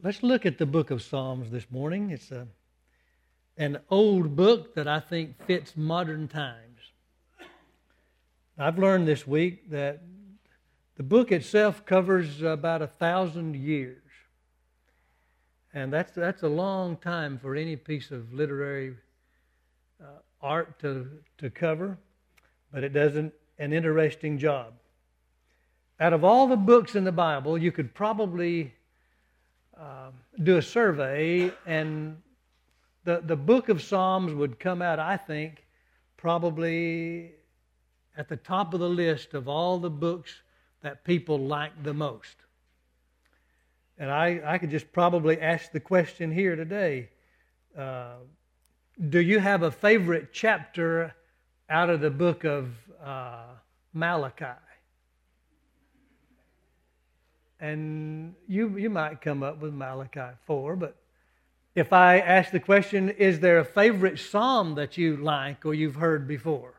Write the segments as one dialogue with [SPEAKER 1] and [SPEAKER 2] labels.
[SPEAKER 1] Let's look at the book of Psalms this morning. It's an old book that I think fits modern times. I've learned this week that the book itself covers about 1,000 years. And that's a long time for any piece of literary art to cover, but it does an interesting job. Out of all the books in the Bible, you could probably do a survey, and the book of Psalms would come out, I think, probably at the top of the list of all the books that people like the most. And I could just probably ask the question here today, do you have a favorite chapter out of the book of Malachi? And you might come up with Malachi 4, but if I ask the question, is there a favorite psalm that you like or you've heard before?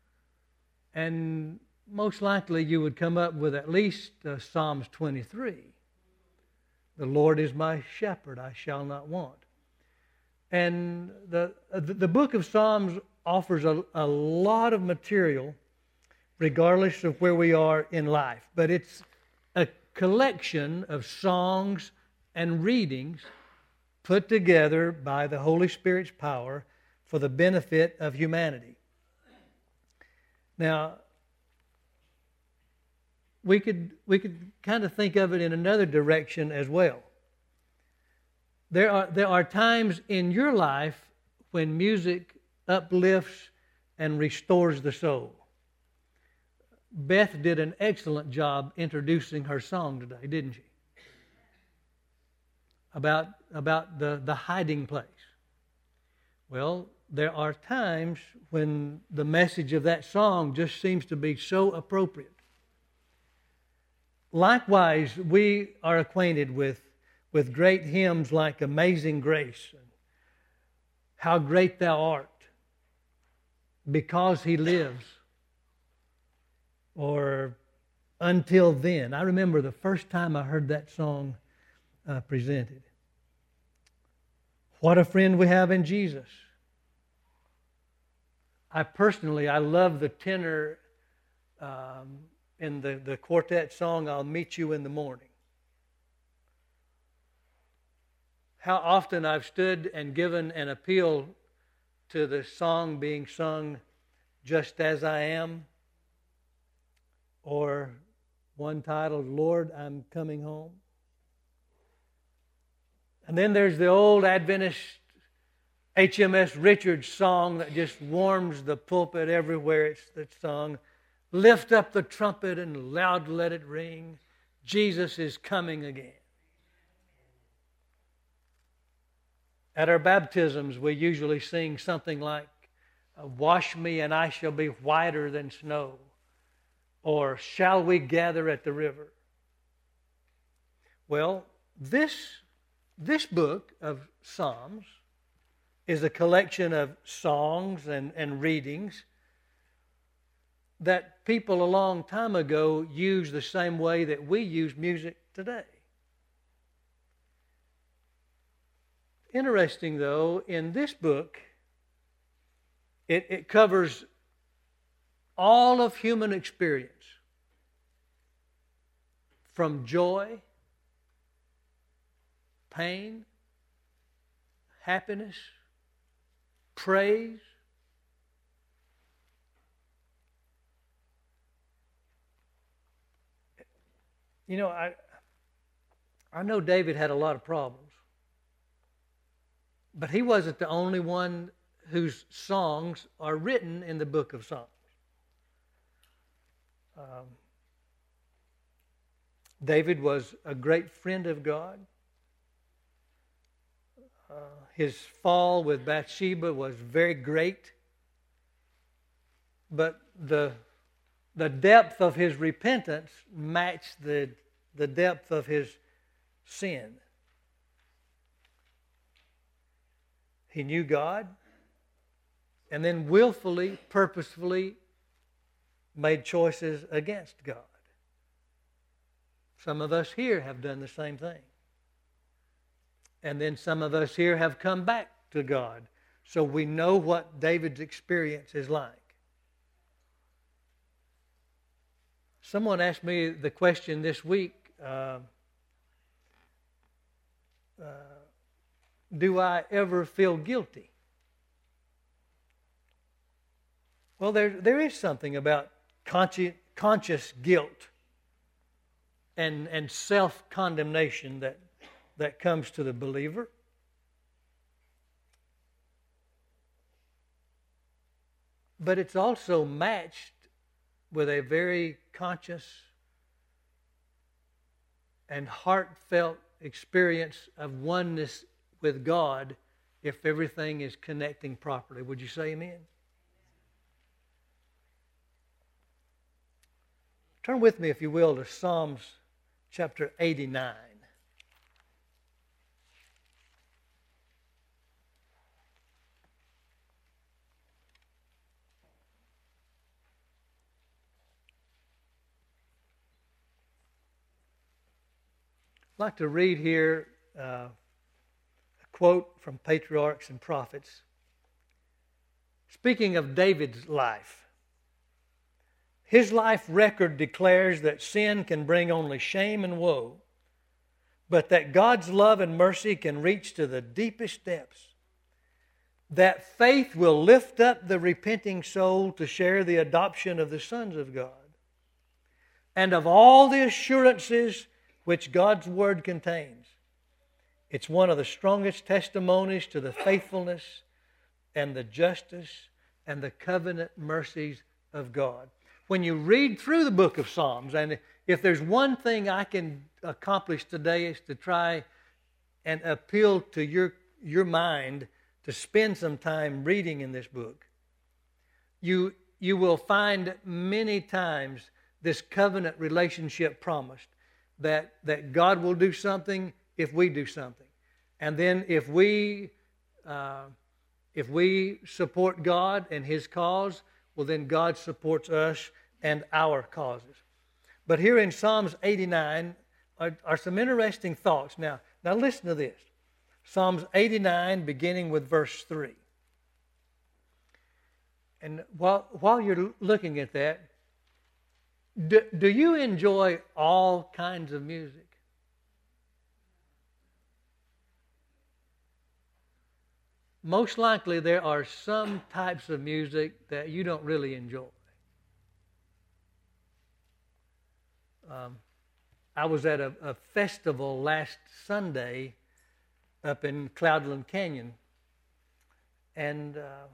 [SPEAKER 1] And most likely you would come up with at least Psalms 23. The Lord is my shepherd, I shall not want. And the book of Psalms offers a lot of material regardless of where we are in life. But it's a collection of songs and readings put together by the Holy Spirit's power for the benefit of humanity. Now, we could kind of think of it in another direction as well. There are times in your life when music uplifts and restores the soul. Beth did an excellent job introducing her song today, didn't she? About the hiding place. Well, there are times when the message of that song just seems to be so appropriate. Likewise, we are acquainted with great hymns like Amazing Grace, and How Great Thou Art, Because He Lives, or Until Then. I remember the first time I heard that song presented. What a Friend We Have in Jesus. I love the tenor in the quartet song, I'll Meet You in the Morning. How often I've stood and given an appeal to the song being sung, Just As I Am, or one titled, Lord, I'm Coming Home. And then there's the old Adventist HMS Richards song that just warms the pulpit everywhere it's sung. Lift up the trumpet and loud let it ring. Jesus is coming again. At our baptisms, we usually sing something like, Wash me and I shall be whiter than snow. Or, Shall we gather at the river? Well, this book of Psalms is a collection of songs and readings that people a long time ago used the same way that we use music today. Interesting, though, in this book, it covers all of human experience, from joy, pain, happiness, praise. You know, I know David had a lot of problems, but he wasn't the only one whose songs are written in the book of Psalms. David was a great friend of God. His fall with Bathsheba was very great, but the depth of his repentance matched the depth of his sin. He knew God, and then willfully, purposefully made choices against God. Some of us here have done the same thing. And then some of us here have come back to God. So we know what David's experience is like. Someone asked me the question this week, do I ever feel guilty? Well, there is something about conscious guilt and self-condemnation that comes to the believer. But it's also matched with a very conscious and heartfelt experience of oneness with God if everything is connecting properly. Would you say amen? Turn with me, if you will, to Psalms chapter 89. I'd like to read here a quote from Patriarchs and Prophets. Speaking of David's life, his life record declares that sin can bring only shame and woe, but that God's love and mercy can reach to the deepest depths. That faith will lift up the repenting soul to share the adoption of the sons of God. And of all the assurances which God's Word contains, it's one of the strongest testimonies to the faithfulness and the justice and the covenant mercies of God. When you read through the book of Psalms, and if there's one thing I can accomplish today is to try and appeal to your mind to spend some time reading in this book, you will find many times this covenant relationship promised, that God will do something if we do something. And then if we support God and His cause, well, then God supports us and our causes. But here in Psalms 89 are some interesting thoughts. Now listen to this. Psalms 89, beginning with verse 3. And while you're looking at that, do you enjoy all kinds of music? Most likely there are some types of music that you don't really enjoy. I was at a festival last Sunday up in Cloudland Canyon, and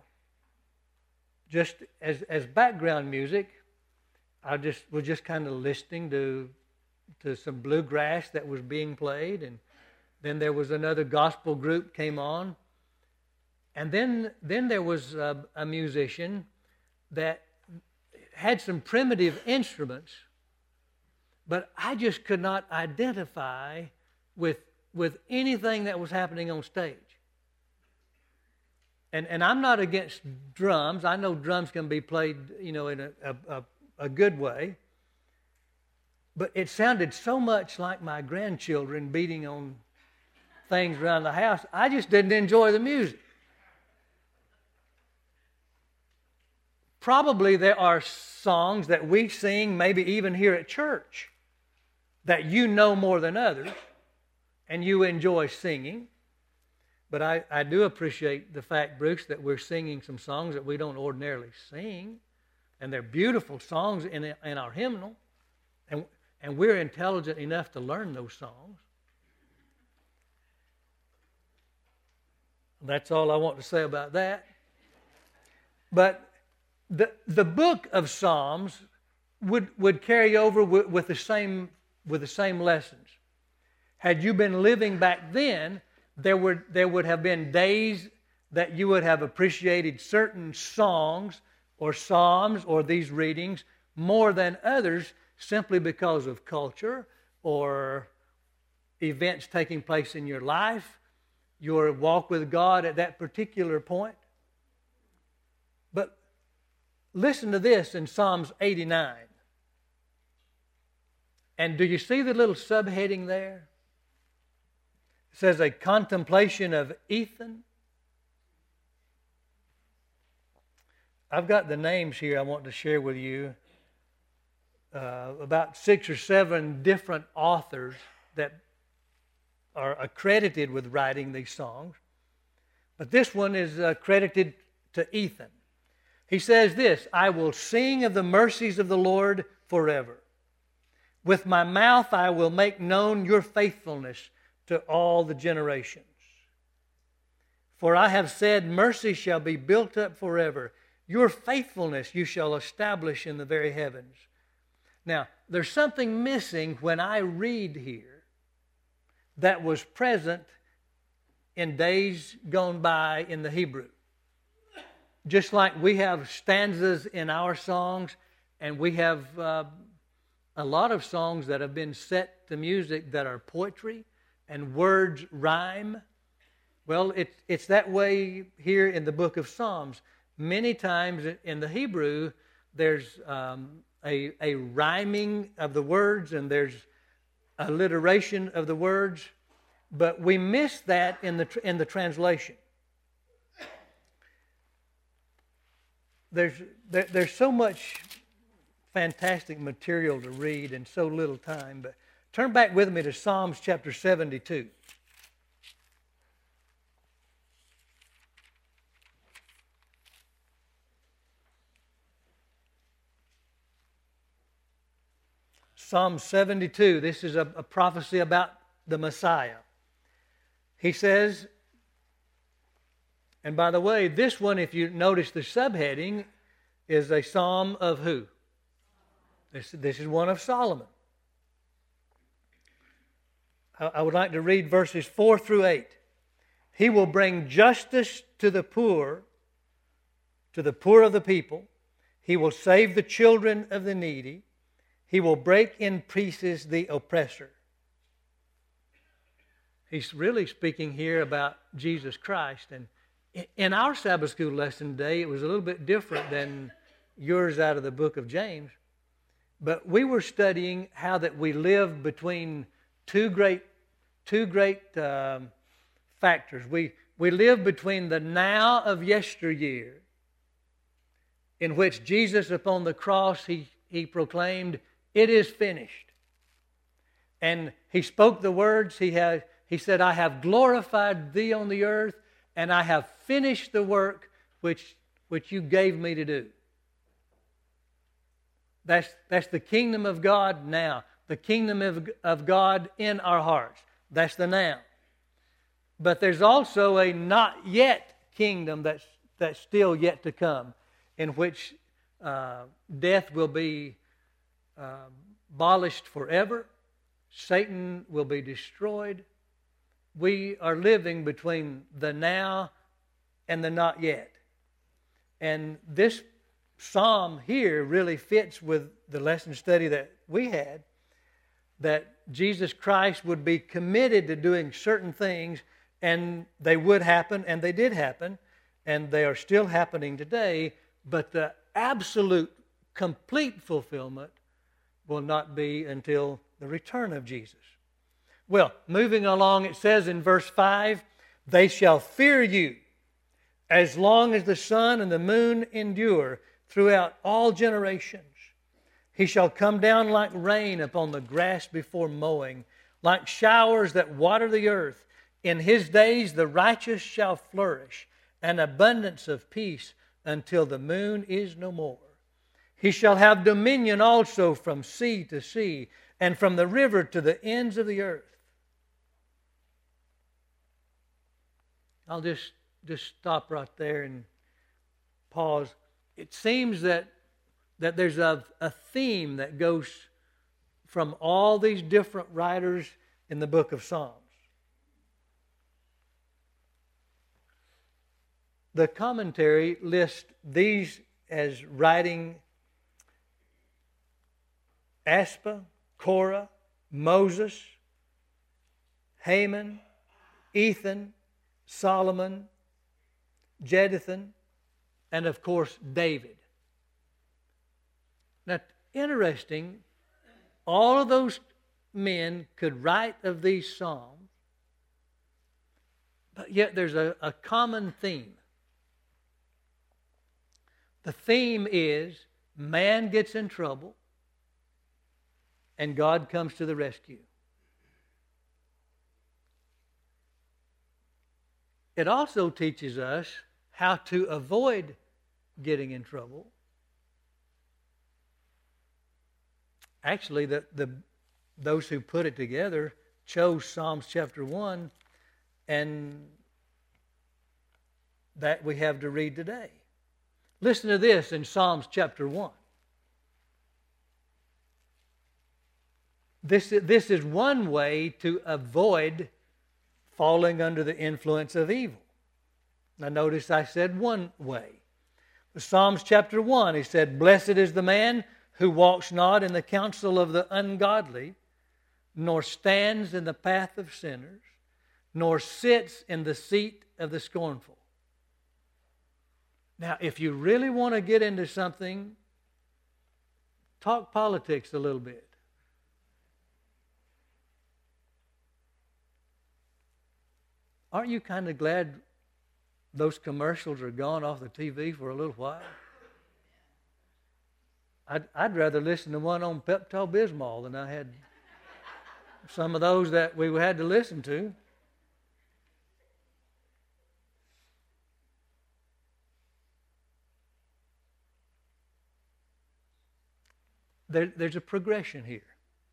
[SPEAKER 1] just as background music, I was just kind of listening to some bluegrass that was being played, and then there was another gospel group came on, and then there was a musician that had some primitive instruments, but I just could not identify with anything that was happening on stage. And I'm not against drums. I know drums can be played, in a good way. But it sounded so much like my grandchildren beating on things around the house. I just didn't enjoy the music. Probably there are songs that we sing, maybe even here at church, that you know more than others, and you enjoy singing. But I do appreciate the fact, Bruce, that we're singing some songs that we don't ordinarily sing. And they're beautiful songs in our hymnal. And we're intelligent enough to learn those songs. That's all I want to say about that. But the book of Psalms would carry over with the same lessons. Had you been living back then, there would have been days that you would have appreciated certain songs or psalms or these readings more than others, simply because of culture or events taking place in your life, your walk with God at that particular point. But listen to this in Psalms 89. And do you see the little subheading there? It says a contemplation of Ethan. I've got the names here I want to share with you. About 6 or 7 different authors that are accredited with writing these songs. But this one is credited to Ethan. He says this: I will sing of the mercies of the Lord forever. With my mouth I will make known your faithfulness to all the generations. For I have said, mercy shall be built up forever. Your faithfulness you shall establish in the very heavens. Now, there's something missing when I read here that was present in days gone by in the Hebrew. Just like we have stanzas in our songs, and we have a lot of songs that have been set to music that are poetry and words rhyme. Well, it's that way here in the book of Psalms. Many times in the Hebrew, there's a rhyming of the words and there's alliteration of the words, but we miss that in the translation. There's so much fantastic material to read in so little time, but turn back with me to Psalms chapter 72. Psalm 72, this is a prophecy about the Messiah. He says, and by the way, this one, if you notice the subheading, is a psalm of who? This is one of Solomon. I would like to read verses 4 through 8. He will bring justice to the poor of the people. He will save the children of the needy. He will break in pieces the oppressor. He's really speaking here about Jesus Christ. And in our Sabbath school lesson today, it was a little bit different than yours out of the book of James. But we were studying how that we live between two great factors. We live between the now of yesteryear, in which Jesus upon the cross, he proclaimed, "It is finished." And he spoke the words, he said, "I have glorified thee on the earth, and I have finished the work which you gave me to do." That's the kingdom of God now. The kingdom of God in our hearts. That's the now. But there's also a not yet kingdom that's still yet to come, in which death will be abolished forever. Satan will be destroyed. We are living between the now and the not yet. And this psalm here really fits with the lesson study that we had, that Jesus Christ would be committed to doing certain things, and they would happen, and they did happen, and they are still happening today, but the absolute, complete fulfillment will not be until the return of Jesus. Well, moving along, it says in verse 5, "They shall fear you as long as the sun and the moon endure throughout all generations. He shall come down like rain upon the grass before mowing, like showers that water the earth. In his days the righteous shall flourish, an abundance of peace until the moon is no more. He shall have dominion also from sea to sea, and from the river to the ends of the earth." I'll just stop right there and pause. It seems that there's a theme that goes from all these different writers in the book of Psalms. The commentary lists these as writing Asaph, Korah, Moses, Heman, Ethan, Solomon, Jeduthun, and of course David. Now, interesting, all of those men could write of these psalms, yet there's a common theme. The theme is man gets in trouble and God comes to the rescue. It also teaches us how to avoid getting in trouble. Actually, those who put it together chose Psalms chapter 1, and that we have to read today. Listen to this in Psalms chapter 1. This is one way to avoid falling under the influence of evil. Now notice I said one way. In Psalms chapter 1, he said, "Blessed is the man who walks not in the counsel of the ungodly, nor stands in the path of sinners, nor sits in the seat of the scornful." Now, if you really want to get into something, talk politics a little bit. Aren't you kind of glad those commercials are gone off the TV for a little while? I'd rather listen to one on Pepto-Bismol than I had some of those that we had to listen to. There's a progression here.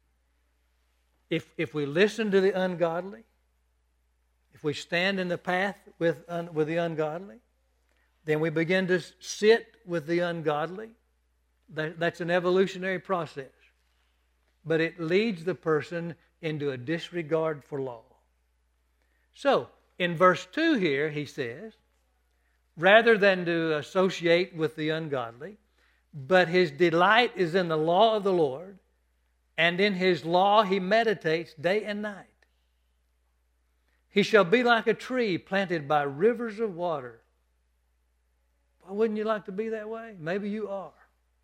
[SPEAKER 1] If we listen to the ungodly, if we stand in the path with the ungodly, then we begin to sit with the ungodly. That's an evolutionary process. But it leads the person into a disregard for law. So, in verse 2 here, he says, rather than to associate with the ungodly, but his delight is in the law of the Lord, and in his law he meditates day and night. He shall be like a tree planted by rivers of water. Why wouldn't you like to be that way? Maybe you are.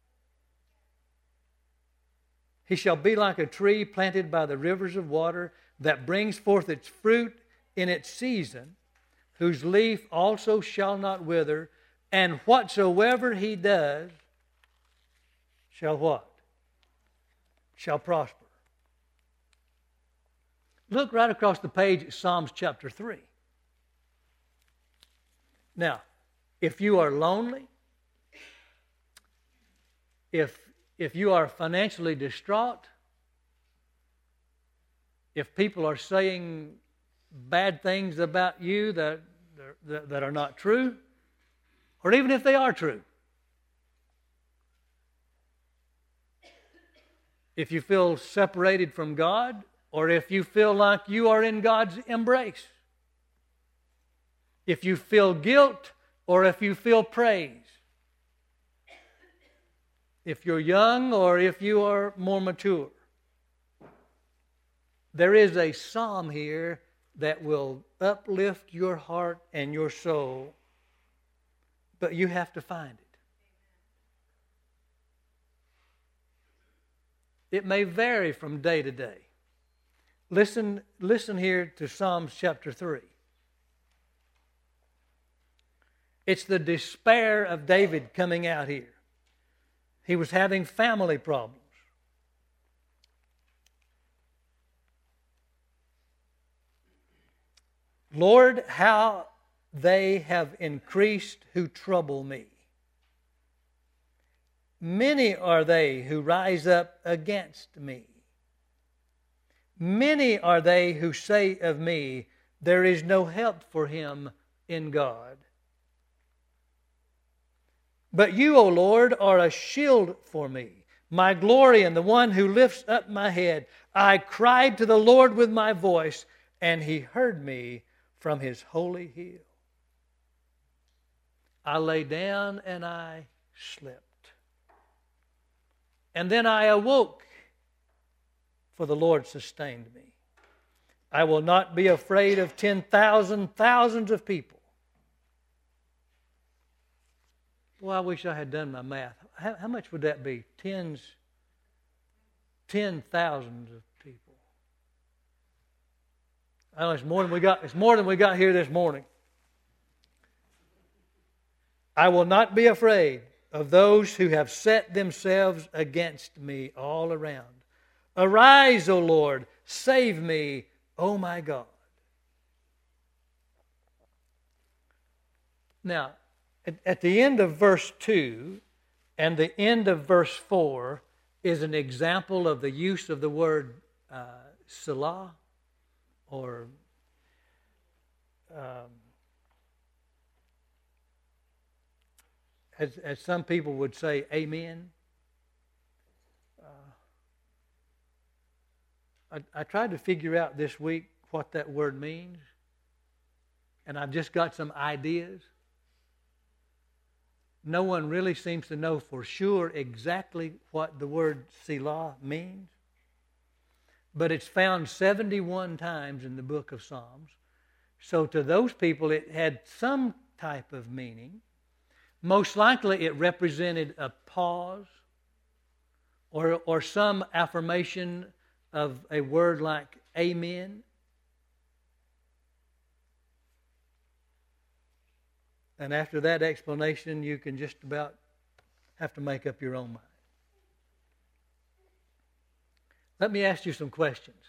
[SPEAKER 1] He shall be like a tree planted by the rivers of water that brings forth its fruit in its season, whose leaf also shall not wither, and whatsoever he does shall what? Shall prosper. Look right across the page at Psalms chapter 3. Now, if you are lonely, if you are financially distraught, if people are saying bad things about you that are not true, or even if they are true, if you feel separated from God, or if you feel like you are in God's embrace, if you feel guilt, or if you feel praise, if you're young or if you are more mature, there is a psalm here that will uplift your heart and your soul, but you have to find it. It may vary from day to day. Listen here to Psalms chapter 3. It's the despair of David coming out here. He was having family problems. Lord, how they have increased who trouble me. Many are they who rise up against me. Many are they who say of me, there is no help for him in God. But you, O Lord, are a shield for me, my glory and the one who lifts up my head. I cried to the Lord with my voice, and he heard me from his holy hill. I lay down and I slept. And then I awoke, for the Lord sustained me. I will not be afraid of 10,000 thousands of people. Well, I wish I had done my math. How much would that be? 10 thousands of people. I know it's more than we got. It's more than we got here this morning. I will not be afraid of those who have set themselves against me all around. Arise, O Lord, save me, O my God. Now, at the end of verse 2 and the end of verse 4 is an example of the use of the word Selah, or as some people would say, amen. I tried to figure out this week what that word means, and I've just got some ideas. No one really seems to know for sure exactly what the word Selah means, but it's found 71 times in the book of Psalms. So to those people, it had some type of meaning. Most likely it represented a pause or some affirmation of a word like amen. And after that explanation, you can just about have to make up your own mind. Let me ask you some questions.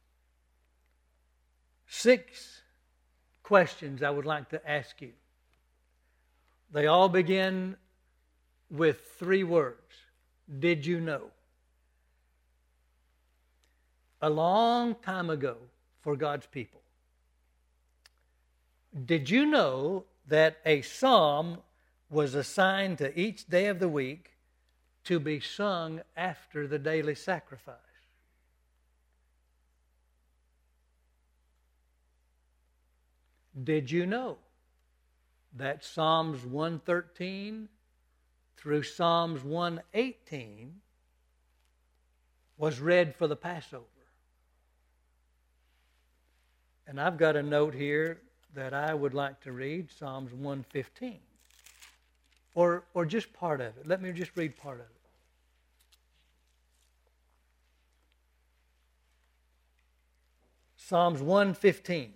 [SPEAKER 1] 6 questions I would like to ask you. They all begin with 3 words. Did you know? A long time ago for God's people, did you know that a psalm was assigned to each day of the week to be sung after the daily sacrifice? Did you know that Psalms 113 through Psalms 118 was read for the Passover? And I've got a note here that I would like to read, Psalms 115. Or just part of it. Let me just read part of it. Psalms 115.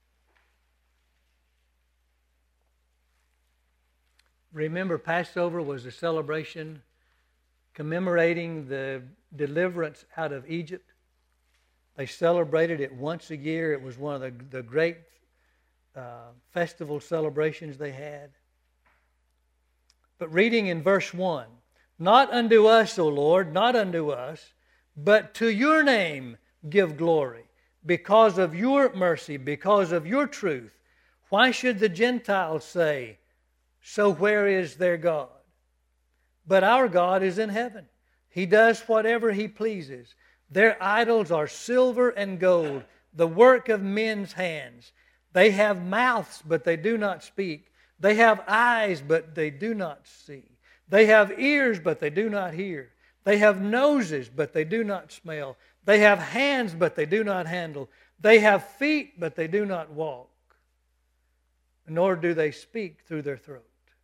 [SPEAKER 1] Remember, Passover was a celebration commemorating the deliverance out of Egypt. They celebrated it once a year. It was one of the great festival celebrations they had. But reading in verse 1, not unto us, O Lord, not unto us, but to your name give glory, because of your mercy, because of your truth. Why should the Gentiles say, so where is their God? But our God is in heaven. He does whatever He pleases. Their idols are silver and gold, the work of men's hands. They have mouths, but they do not speak. They have eyes, but they do not see. They have ears, but they do not hear. They have noses, but they do not smell. They have hands, but they do not handle. They have feet, but they do not walk. Nor do they speak through their throat.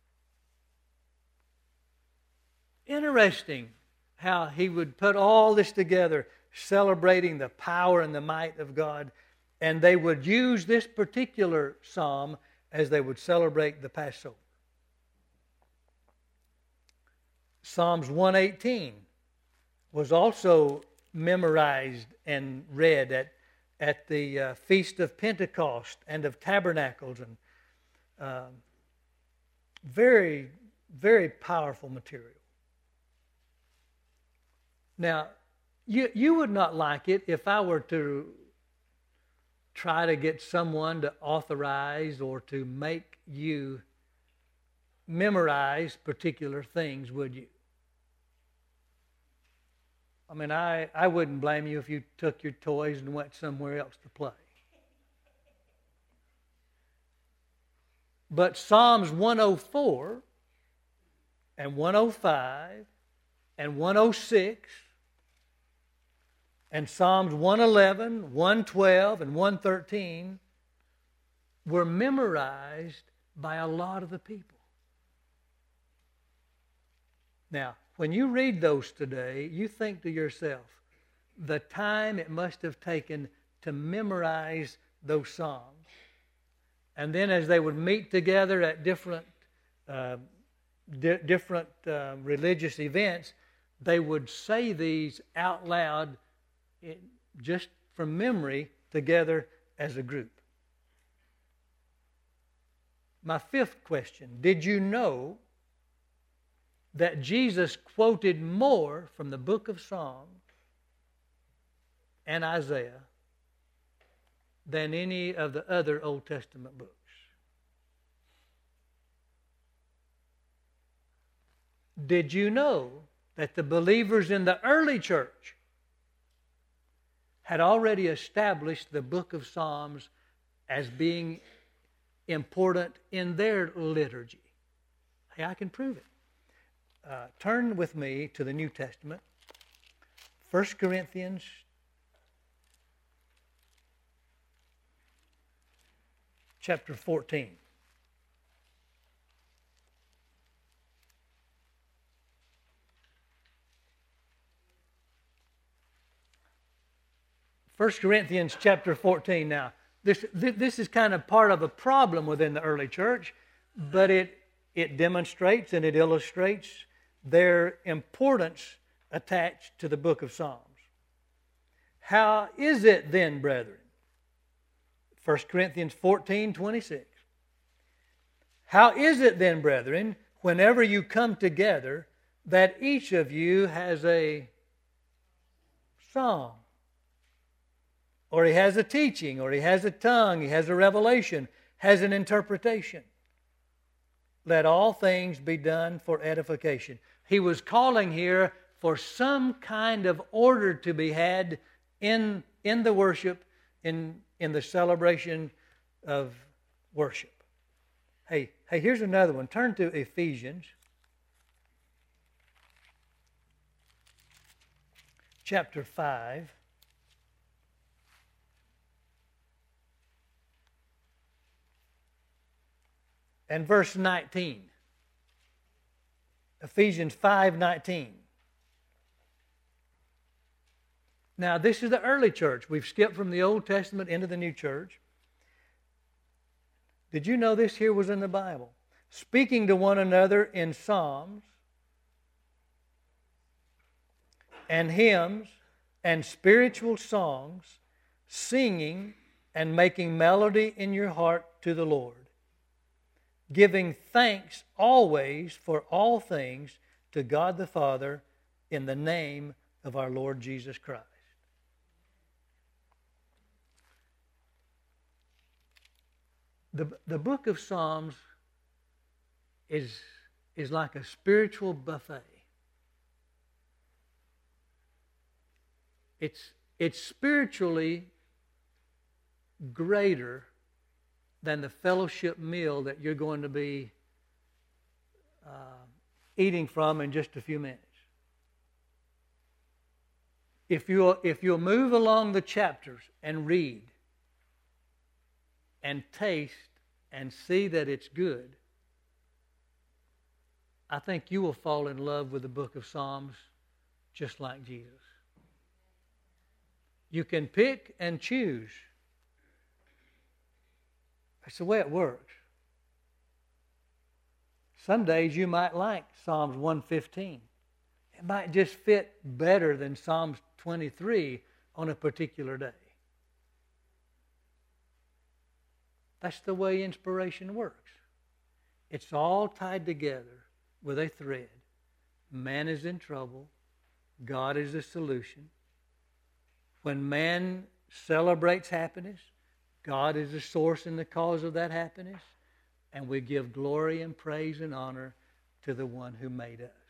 [SPEAKER 1] Interesting how he would put all this together, celebrating the power and the might of God. And they would use this particular psalm as they would celebrate the Passover. Psalms 118 was also memorized and read at the Feast of Pentecost and of Tabernacles. And very, very powerful material. Now, you would not like it if I were to try to get someone to authorize or to make you memorize particular things, would you? I mean, I wouldn't blame you if you took your toys and went somewhere else to play. But Psalms 104 and 105 and 106 and Psalms 111, 112, and 113 were memorized by a lot of the people. Now, when you read those today, you think to yourself, the time it must have taken to memorize those psalms. And then as they would meet together at different religious events, they would say these out loud just from memory together as a group. My fifth question, did you know that Jesus quoted more from the book of Psalms and Isaiah than any of the other Old Testament books? Did you know that the believers in the early church had already established the book of Psalms as being important in their liturgy? Hey, I can prove it. Turn with me to the New Testament, 1 Corinthians chapter 14. First Corinthians chapter 14. Now, this is kind of part of a problem within the early church, but it demonstrates and it illustrates their importance attached to the book of Psalms. How is it then, brethren? 1 Corinthians 14:26. How is it then, brethren, whenever you come together, that each of you has a psalm, or he has a teaching, or he has a tongue, he has a revelation, has an interpretation? Let all things be done for edification. He was calling here for some kind of order to be had in the worship, in the celebration of worship. Hey, here's another one. Turn to Ephesians chapter 5. And verse 19. Ephesians 5:19. Now, this is the early church. We've skipped from the Old Testament into the New Church. Did you know this here was in the Bible? Speaking to one another in psalms and hymns and spiritual songs, singing and making melody in your heart to the Lord, giving thanks always for all things to God the Father in the name of our Lord Jesus Christ. The book of Psalms is like a spiritual buffet. It's spiritually greater than the fellowship meal that you're going to be eating from in just a few minutes. If you'll move along the chapters and read and taste and see that it's good, I think you will fall in love with the book of Psalms just like Jesus. You can pick and choose. That's the way it works. Some days you might like Psalms 115. It might just fit better than Psalms 23 on a particular day. That's the way inspiration works. It's all tied together with a thread. Man is in trouble. God is the solution. When man celebrates happiness, God is the source and the cause of that happiness, and we give glory and praise and honor to the one who made us.